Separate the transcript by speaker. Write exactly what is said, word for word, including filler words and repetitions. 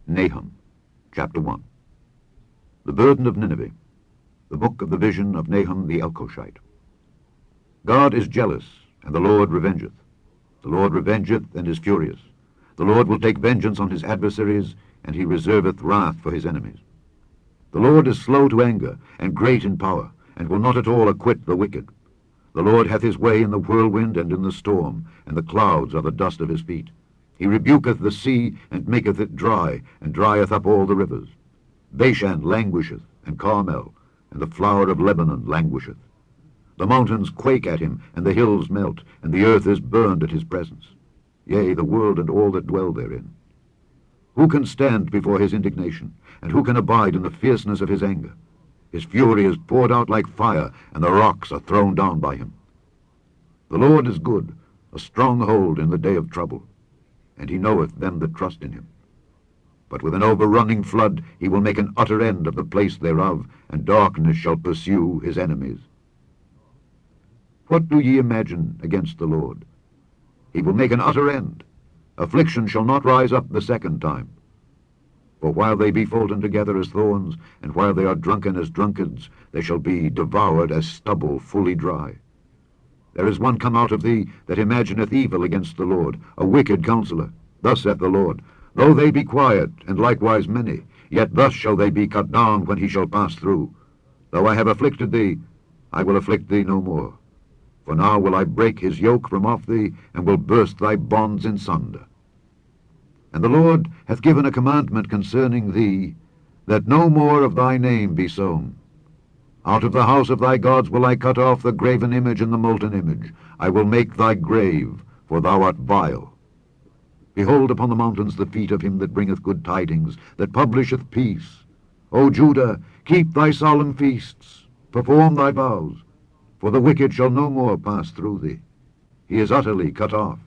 Speaker 1: Nahum, chapter one. The burden of Nineveh, the book of the vision of Nahum the Elkoshite. God is jealous, and the Lord revengeth. The Lord revengeth, and is furious. The Lord will take vengeance on his adversaries, and he reserveth wrath for his enemies. The Lord is slow to anger, and great in power, and will not at all acquit the wicked. The Lord hath his way in the whirlwind and in the storm, and the clouds are the dust of his feet. He rebuketh the sea, and maketh it dry, and drieth up all the rivers. Bashan languisheth, and Carmel, and the flower of Lebanon languisheth. The mountains quake at him, and the hills melt, and the earth is burned at his presence. Yea, the world and all that dwell therein. Who can stand before his indignation, and who can abide in the fierceness of his anger? His fury is poured out like fire, and the rocks are thrown down by him. The Lord is good, a stronghold in the day of trouble, and he knoweth them that trust in him. But with an overrunning flood he will make an utter end of the place thereof, and darkness shall pursue his enemies. What do ye imagine against the Lord? He will make an utter end. Affliction shall not rise up the second time. For while they be folden together as thorns, and while they are drunken as drunkards, they shall be devoured as stubble fully dry. There is one come out of thee that imagineth evil against the Lord, a wicked counselor. Thus saith the Lord, Though they be quiet, and likewise many, yet thus shall they be cut down when he shall pass through. Though I have afflicted thee, I will afflict thee no more. For now will I break his yoke from off thee, and will burst thy bonds in sunder. And the Lord hath given a commandment concerning thee, that no more of thy name be sown. Out of the house of thy gods will I cut off the graven image and the molten image. I will make thy grave, for thou art vile. Behold upon the mountains the feet of him that bringeth good tidings, that publisheth peace. O Judah, keep thy solemn feasts, perform thy vows, for the wicked shall no more pass through thee. He is utterly cut off.